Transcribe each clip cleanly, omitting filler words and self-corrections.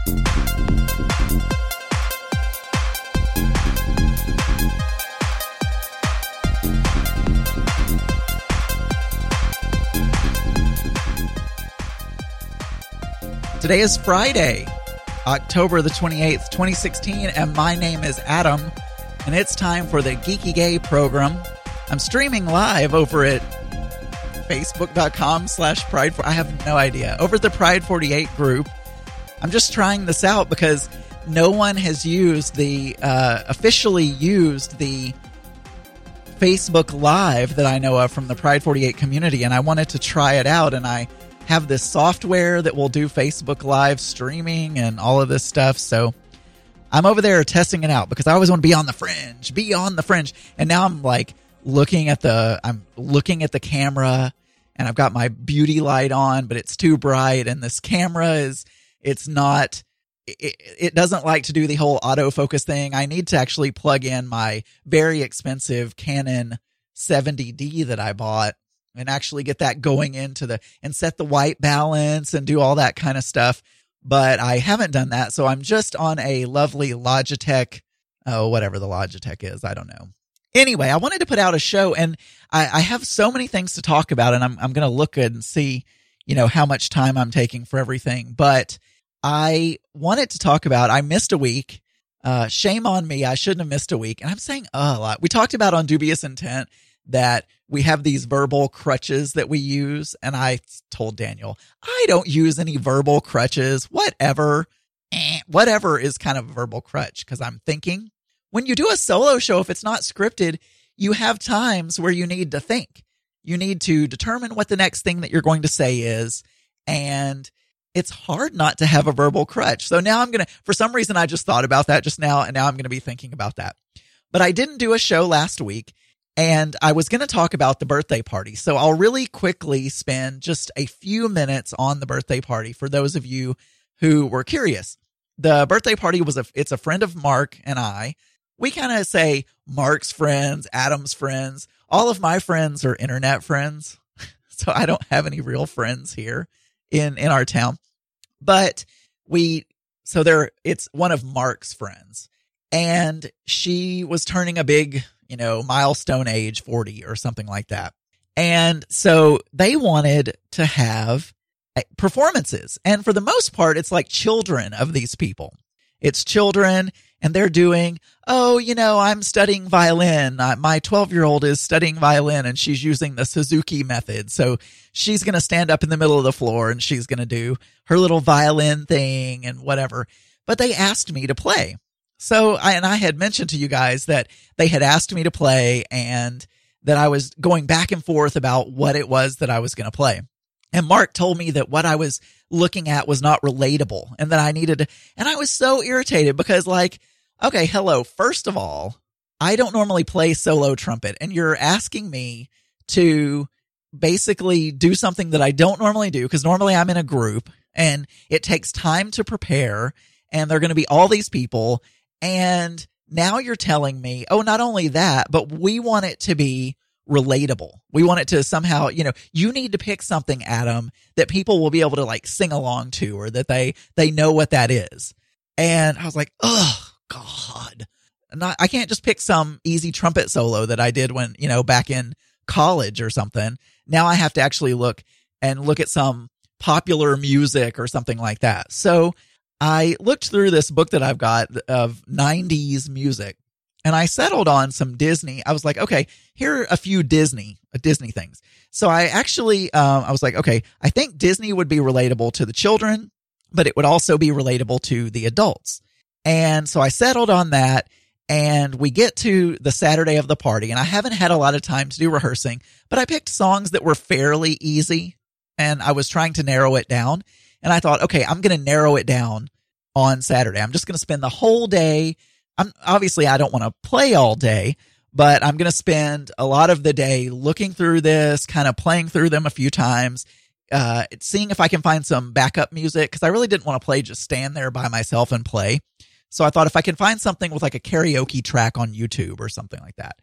Today is Friday, October the 28th, 2016, and my name is Adam, and it's time for the Geeky Gay program. I'm streaming live over at facebook.com/Pride. I have no idea. Over at the Pride 48 group. I'm just trying this out because no one has used officially used the Facebook Live that I know of from the Pride 48 community, and I wanted to try it out, and I have this software that will do Facebook Live streaming and all of this stuff. So I'm over there testing it out because I always want to be on the fringe. And now I'm like looking at the camera, and I've got my beauty light on, but it's too bright. And this camera it doesn't like to do the whole autofocus thing. I need to actually plug in my very expensive Canon 70D that I bought and actually get that going and set the white balance and do all that kind of stuff. But I haven't done that. So I'm just on a lovely Logitech, whatever the Logitech is. I don't know. Anyway, I wanted to put out a show, and I have so many things to talk about, and I'm going to look good and see, how much time I'm taking for everything. But I wanted to talk about, I missed a week. Shame on me. I shouldn't have missed a week. And I'm saying a lot. We talked about on Dubious Intent that we have these verbal crutches that we use. And I told Daniel, I don't use any verbal crutches, whatever is kind of a verbal crutch. Cause I'm thinking when you do a solo show, if it's not scripted, you have times where you need to think, you need to determine what the next thing that you're going to say is. And it's hard not to have a verbal crutch. So now for some reason, I just thought about that just now. And now I'm going to be thinking about that, but I didn't do a show last week. And I was going to talk about the birthday party. So I'll really quickly spend just a few minutes on the birthday party for those of you who were curious. The birthday party it's a friend of Mark and I. We kind of say Mark's friends, Adam's friends. All of my friends are internet friends. So I don't have any real friends here in our town. But it's one of Mark's friends. And she was turning a big milestone age, 40 or something like that. And so they wanted to have performances. And for the most part, it's like children of these people. It's children, and they're doing, I'm studying violin. My 12-year-old is studying violin, and she's using the Suzuki method. So she's going to stand up in the middle of the floor, and she's going to do her little violin thing and whatever. But they asked me to play. So I had mentioned to you guys that they had asked me to play and that I was going back and forth about what it was that I was going to play. And Mark told me that what I was looking at was not relatable and that I needed, and I was so irritated because okay, hello. First of all, I don't normally play solo trumpet, and you're asking me to basically do something that I don't normally do because normally I'm in a group and it takes time to prepare, and there are going to be all these people. And now you're telling me, not only that, but we want it to be relatable. We want it to somehow, you need to pick something, Adam, that people will be able to sing along to, or that they know what that is. And I was like, oh God, I can't just pick some easy trumpet solo that I did when, back in college or something. Now I have to actually look at some popular music or something like that. So I looked through this book that I've got of 90s music, and I settled on some Disney. I was like, okay, here are a few Disney things. So I actually, I was like, okay, I think Disney would be relatable to the children, but it would also be relatable to the adults. And so I settled on that, and we get to the Saturday of the party, and I haven't had a lot of time to do rehearsing, but I picked songs that were fairly easy, and I was trying to narrow it down. And I thought, okay, I'm going to narrow it down on Saturday. I'm just going to spend the whole day. Obviously, I don't want to play all day, but I'm going to spend a lot of the day looking through this, kind of playing through them a few times, seeing if I can find some backup music, because I really didn't want to play, just stand there by myself and play. So I thought if I can find something with a karaoke track on YouTube or something like that.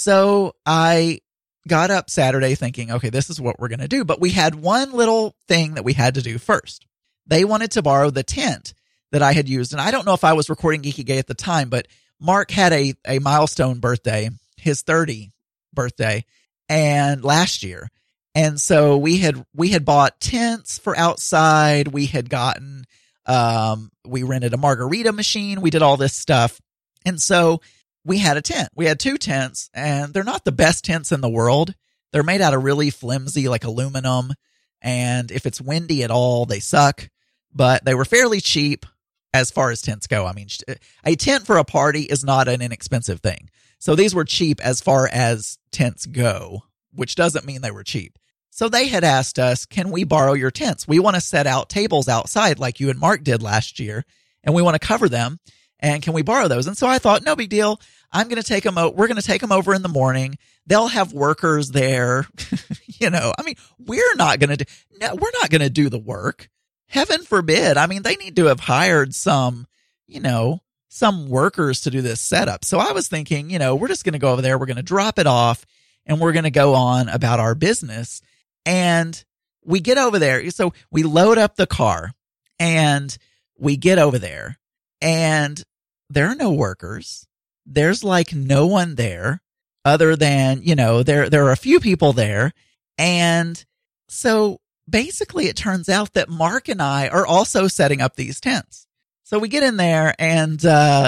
So I got up Saturday thinking, okay, this is what we're going to do. But we had one little thing that we had to do first. They wanted to borrow the tent that I had used. And I don't know if I was recording Geeky Gay at the time, but Mark had a milestone birthday, his 30 birthday, and last year. And so we had bought tents for outside. We had gotten, we rented a margarita machine. We did all this stuff. And so we had a tent. We had 2 tents, and they're not the best tents in the world. They're made out of really flimsy, like aluminum. And if it's windy at all, they suck. But they were fairly cheap as far as tents go. I mean, a tent for a party is not an inexpensive thing. So these were cheap as far as tents go, which doesn't mean they were cheap. So they had asked us, can we borrow your tents? We want to set out tables outside like you and Mark did last year, and we want to cover them. And can we borrow those? And so I thought, no big deal. I'm going to take them out. We're going to take them over in the morning. They'll have workers there. I mean, we're not going to do the work. Heaven forbid. I mean, they need to have hired some workers to do this setup. So I was thinking, we're just going to go over there. We're going to drop it off, and we're going to go on about our business. And we get over there. So we load up the car, and we get over there, and there are no workers. There's like no one there other than, there are a few people there. And so basically it turns out that Mark and I are also setting up these tents. So we get in there, and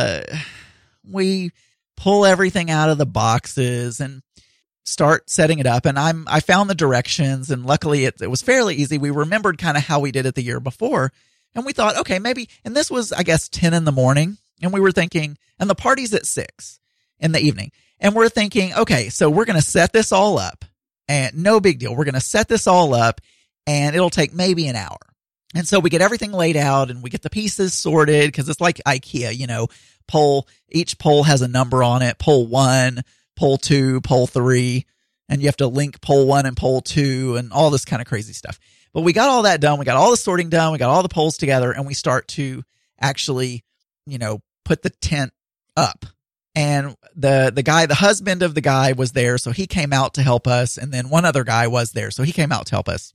we pull everything out of the boxes and start setting it up. And I found the directions, and luckily it was fairly easy. We remembered kind of how we did it the year before. And we thought, okay, maybe, and this was, I guess, 10 in the morning. And we were thinking, and the party's at 6 in the evening. And we're thinking, okay, so we're going to set this all up, and no big deal. We're going to set this all up, and it'll take maybe an hour. And so we get everything laid out, and we get the pieces sorted, because it's like IKEA, each pole has a number on it, pole 1, pole 2, pole 3, and you have to link pole 1 and pole 2 and all this kind of crazy stuff. But we got all that done. We got all the sorting done. We got all the poles together, and we start to actually, put the tent up. And the husband of the guy was there, so he came out to help us. And then one other guy was there, so he came out to help us.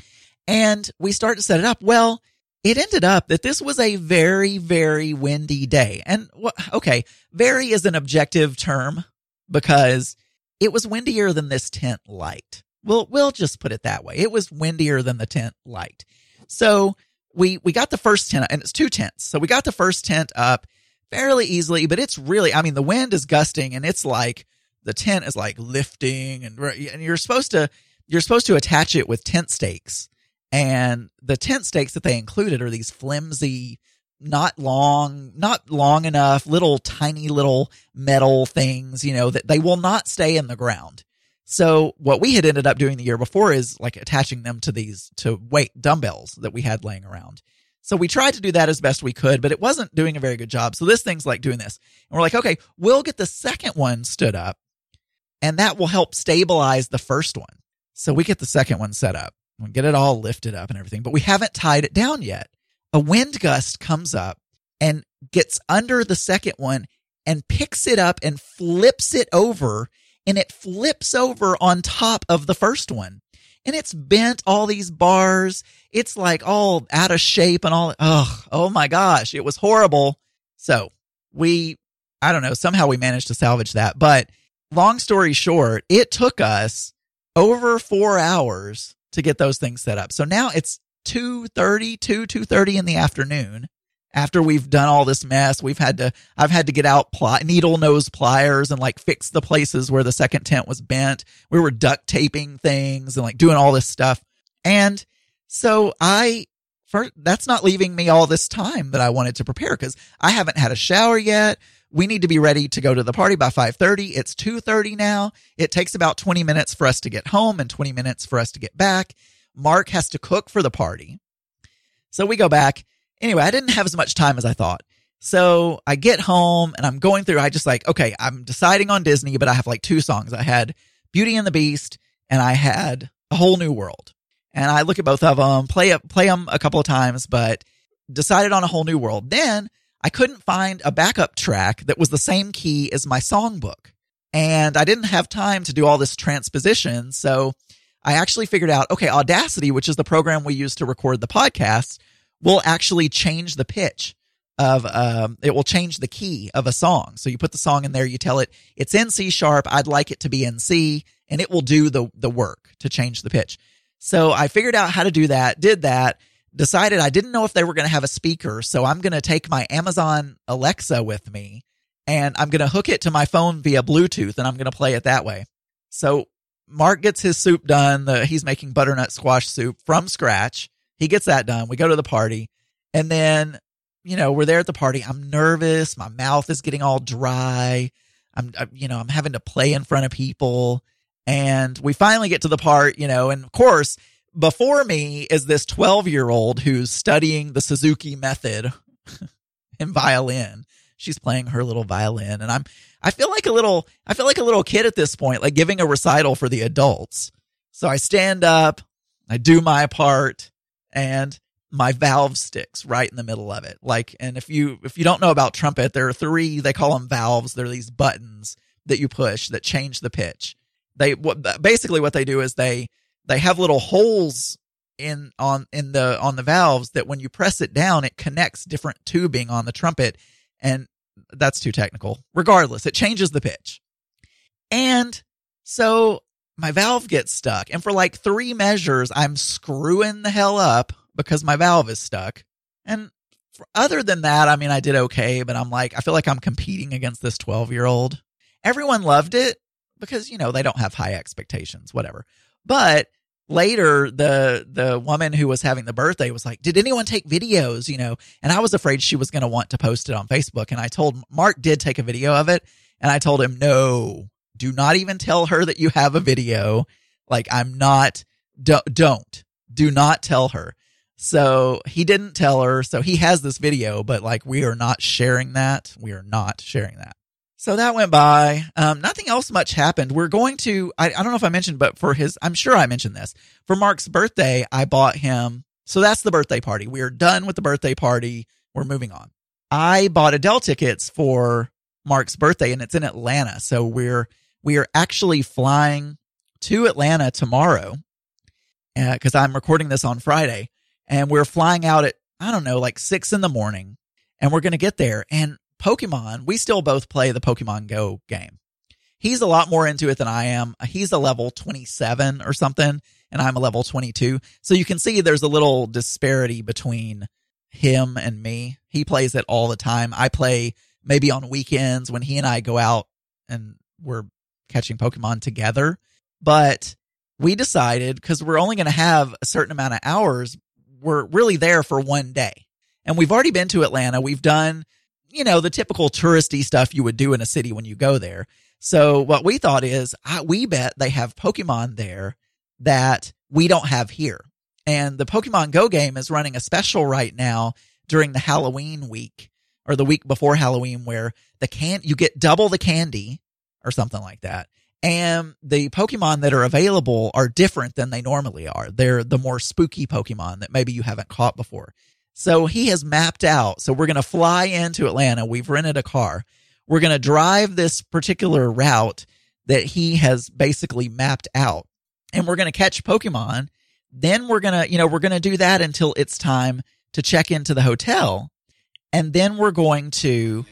And we started to set it up. Well, it ended up that this was a very, very windy day. And okay, very is an objective term because it was windier than this tent liked. We'll just put it that way. It was windier than the tent liked. So we got the first tent, and it's 2 tents. So we got the first tent up fairly easily, but it's really, the wind is gusting, and it's like the tent is like lifting, and you're supposed to attach it with tent stakes. And the tent stakes that they included are these flimsy, not long enough, tiny little metal things, that they will not stay in the ground. So what we had ended up doing the year before is like attaching them to weight dumbbells that we had laying around. So we tried to do that as best we could, but it wasn't doing a very good job. So this thing's like doing this. And we're like, okay, we'll get the second one stood up, and that will help stabilize the first one. So we get the second one set up. We get it all lifted up and everything, but we haven't tied it down yet. A wind gust comes up and gets under the second one and picks it up and flips it over, and it flips over on top of the first one. And it's bent all these bars. It's like all out of shape and all. Oh my gosh. It was horrible. So I don't know, somehow we managed to salvage that. But long story short, it took us over 4 hours to get those things set up. So now it's 2:30 in the afternoon. After we've done all this mess, I've had to get out needle nose pliers and like fix the places where the second tent was bent. We were duct taping things and like doing all this stuff. And so that's not leaving me all this time that I wanted to prepare, because I haven't had a shower yet. We need to be ready to go to the party by 5:30. It's 2:30 now. It takes about 20 minutes for us to get home and 20 minutes for us to get back. Mark has to cook for the party. So we go back. Anyway, I didn't have as much time as I thought. So I get home and I'm going through, okay, I'm deciding on Disney, but I have like 2 songs. I had Beauty and the Beast and I had A Whole New World. And I look at both of them, play them a couple of times, but decided on A Whole New World. Then I couldn't find a backup track that was the same key as my songbook. And I didn't have time to do all this transposition. So I actually figured out, okay, Audacity, which is the program we use to record the podcast, will actually change the pitch it will change the key of a song. So you put the song in there, you tell it it's in C sharp. I'd like it to be in C, and it will do the work to change the pitch. So I figured out how to do that, did that, decided I didn't know if they were going to have a speaker. So I'm going to take my Amazon Alexa with me, and I'm going to hook it to my phone via Bluetooth, and I'm going to play it that way. So Mark gets his soup done. He's making butternut squash soup from scratch. He gets that done. We go to the party, and then, we're there at the party. I'm nervous. My mouth is getting all dry. I'm having to play in front of people, and we finally get to the part, and of course, before me is this 12-year-old who's studying the Suzuki method in violin. She's playing her little violin, and I feel like a little kid at this point, like giving a recital for the adults. So I stand up, I do my part, and my valve sticks right in the middle of it. And if you don't know about trumpet, there are 3, they call them valves. They're these buttons that you push that change the pitch. Basically what they do is they have little holes on the valves that when you press it down, it connects different tubing on the trumpet. And that's too technical. Regardless, it changes the pitch. And so my valve gets stuck. And for like 3 measures, I'm screwing the hell up because my valve is stuck. And other than that, I did okay, but I feel like I'm competing against this 12-year-old. Everyone loved it because, they don't have high expectations, whatever. But later, the woman who was having the birthday was like, did anyone take videos, And I was afraid she was going to want to post it on Facebook. And I told Mark did take a video of it. And I told him, no, do not even tell her that you have a video. Do not tell her. So he didn't tell her. So he has this video, but we are not sharing that. We are not sharing that. So that went by. Nothing else much happened. We're going to, I don't know if I mentioned, but I'm sure I mentioned this. For Mark's birthday, I bought him, so that's the birthday party. We are done with the birthday party. We're moving on. I bought Adele tickets for Mark's birthday, and it's in Atlanta. So we are actually flying to Atlanta tomorrow, because I'm recording this on Friday, and we're flying out at, 6 a.m, and we're going to get there. And Pokemon, we still both play the Pokemon Go game. He's a lot more into it than I am. He's a level 27 or something, and I'm a level 22. So you can see there's a little disparity between him and me. He plays it all the time. I play maybe on weekends when he and I go out and we're catching Pokemon together. But we decided, because we're only going to have a certain amount of hours, we're really there for one day. And we've already been to Atlanta. We've done the typical touristy stuff you would do in a city when you go there. So what we thought is, we bet they have Pokemon there that we don't have here. And the Pokemon Go game is running a special right now during the Halloween week, or the week before Halloween, where you get double the candy or something like that. And the Pokemon that are available are different than they normally are. They're the more spooky Pokemon that maybe you haven't caught before. So he has mapped out. So we're going to fly into Atlanta. We've rented a car. We're going to drive this particular route that he has basically mapped out. And we're going to catch Pokemon. Then we're going to do that until it's time to check into the hotel. And then we're going to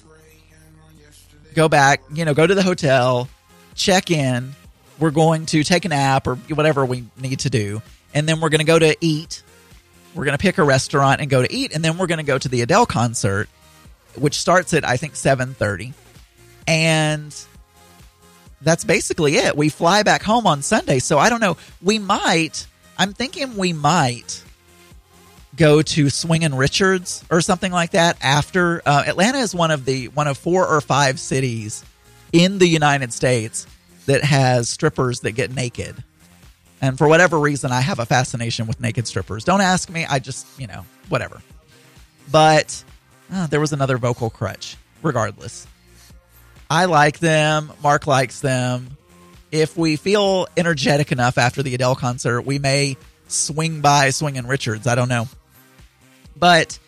go back, go to the hotel, check in. We're going to take a nap or whatever we need to do. And then we're going to go to eat. We're going to pick a restaurant and go to eat, and then we're going to go to the Adele concert, which starts at, I think, 7:30. And that's basically it. We fly back home on Sunday. So I don't know. I'm thinking we might go to Swingin' Richards or something like that after. Atlanta is one of 4 or 5 cities in the United States that has strippers that get naked. And for whatever reason, I have a fascination with naked strippers. Don't ask me. I just, whatever. But there was another vocal crutch. Regardless, I like them. Mark likes them. If we feel energetic enough after the Adele concert, we may swing by Swingin' Richards. I don't know. But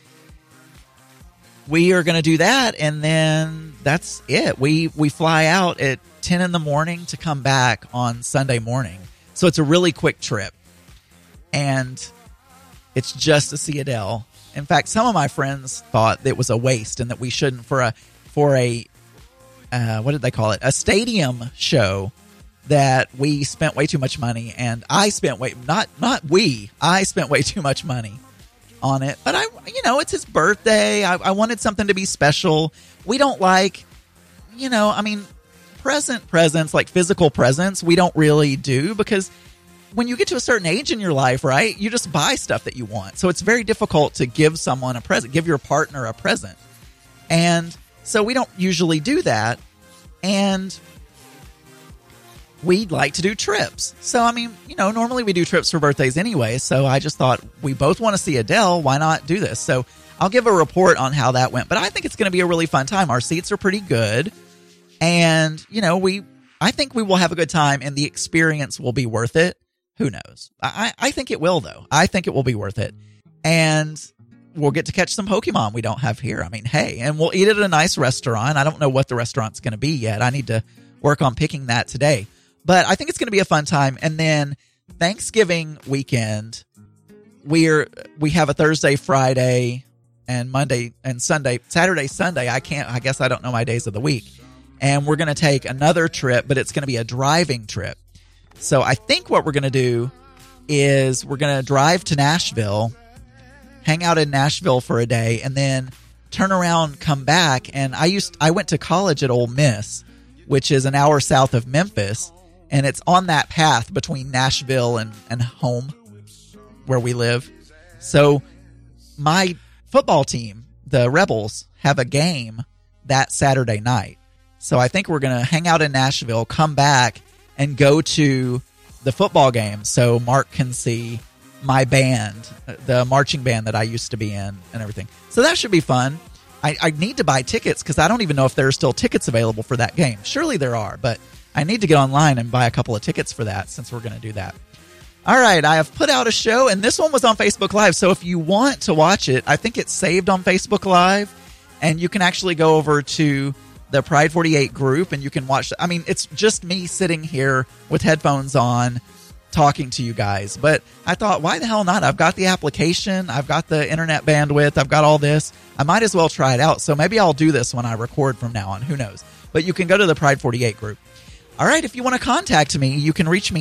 we are going to do that, and then that's it. We fly out at 10 a.m. to come back on Sunday morning. So it's a really quick trip, and it's just to see Adele In fact, some of my friends thought it was a waste and that we shouldn't for a what did they call it? A stadium show, that we spent way too much money, and I spent I spent way too much money on it. But it's his birthday. I wanted something to be special. We don't like, presents, like physical presents, we don't really do, because when you get to a certain age in your life, right, you just buy stuff that you want. So it's very difficult to give someone a present, give your partner a present. And so we don't usually do that. And we'd like to do trips. So, normally we do trips for birthdays anyway. So I just thought, we both want to see Adele. Why not do this? So I'll give a report on how that went. But I think it's going to be a really fun time. Our seats are pretty good. And, I think we will have a good time, and the experience will be worth it. Who knows? I think it will, though. I think it will be worth it. And we'll get to catch some Pokemon we don't have here. Hey, and we'll eat at a nice restaurant. I don't know what the restaurant's going to be yet. I need to work on picking that today. But I think it's going to be a fun time. And then Thanksgiving weekend, we have a Thursday, Friday, and Monday and Sunday. Saturday, Sunday, I guess I don't know my days of the week. And we're going to take another trip, but it's going to be a driving trip. So I think what we're going to do is we're going to drive to Nashville, hang out in Nashville for a day, and then turn around, come back. And I went to college at Ole Miss, which is an hour south of Memphis. And it's on that path between Nashville and home where we live. So my football team, the Rebels, have a game that Saturday night. So I think we're going to hang out in Nashville, come back, and go to the football game so Mark can see my band, the marching band that I used to be in, and everything. So that should be fun. I need to buy tickets because I don't even know if there are still tickets available for that game. Surely there are, but I need to get online and buy a couple of tickets for that since we're going to do that. All right, I have put out a show, and this one was on Facebook Live. So if you want to watch it, I think it's saved on Facebook Live, and you can actually go over to the Pride 48 group, and you can watch. It's just me sitting here with headphones on talking to you guys. But I thought, why the hell not? I've got the application. I've got the internet bandwidth. I've got all this. I might as well try it out. So maybe I'll do this when I record from now on. Who knows? But you can go to the Pride 48 group. All right, if you want to contact me, you can reach me,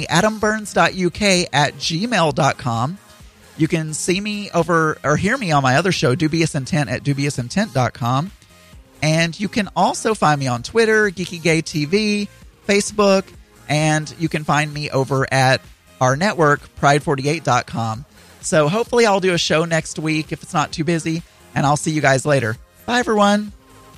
adamburns.uk@gmail.com. You can see me over or hear me on my other show, Dubious Intent, at dubiousIntent.com. And you can also find me on Twitter, Geeky Gay TV, Facebook, and you can find me over at our network, pride48.com. So hopefully I'll do a show next week if it's not too busy, and I'll see you guys later. Bye, everyone.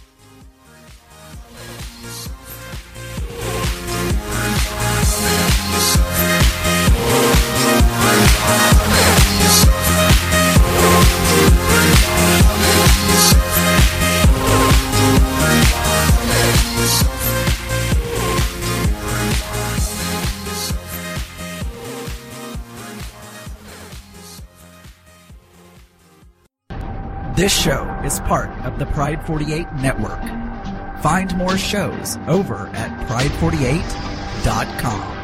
This show is part of the Pride 48 network. Find more shows over at pride48.com.